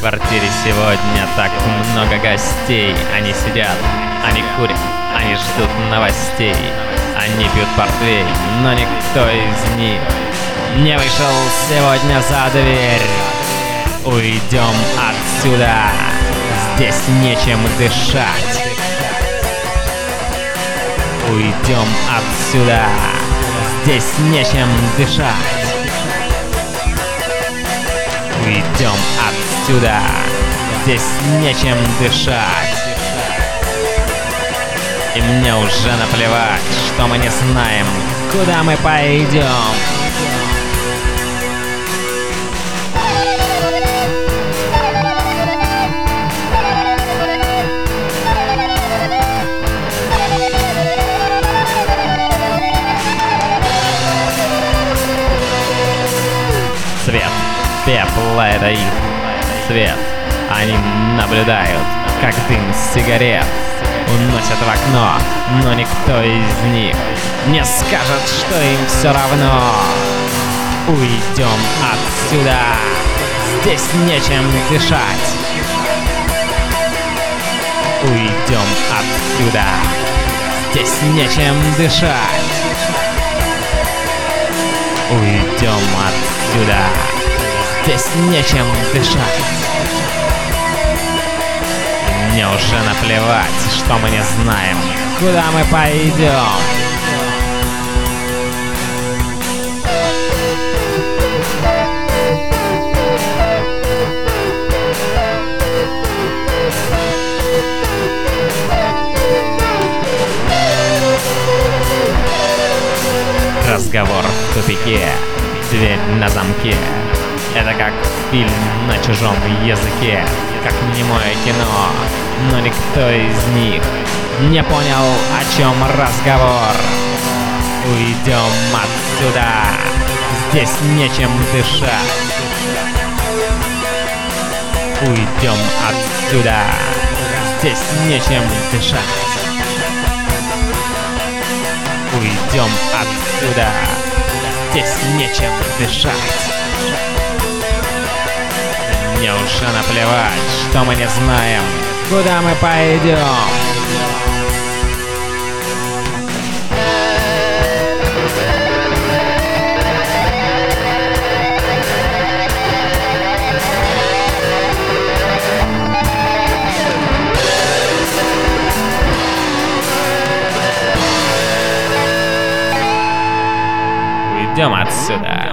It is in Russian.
квартире сегодня так много гостей. Они сидят, они курят, они ждут новостей. Они пьют портвейн, но никто из них не вышел сегодня за дверь. Уйдем отсюда, здесь нечем дышать. Уйдем отсюда, здесь нечем дышать. Уйдем отсюда, здесь нечем дышать. И мне уже наплевать, что мы не знаем, куда мы пойдем. Цвет пепла — это их цвет. Они наблюдают, как дым сигарет уносят в окно, но никто из них не скажет, что им все равно. Уйдем отсюда, здесь нечем дышать. Уйдем отсюда, здесь нечем дышать. Уйдем отсюда, здесь нечем дышать. Мне уже наплевать, что мы не знаем, куда мы пойдем. Разговор в тупике, дверь на замке. Это как фильм на чужом языке, как немое кино, но никто из них не понял, о чем разговор. Уйдем отсюда, здесь нечем дышать. Уйдем отсюда, здесь нечем дышать. Уйдем отсюда, здесь нечем дышать. Мне уже наплевать, что мы не знаем, куда мы пойдем. Уйдем отсюда.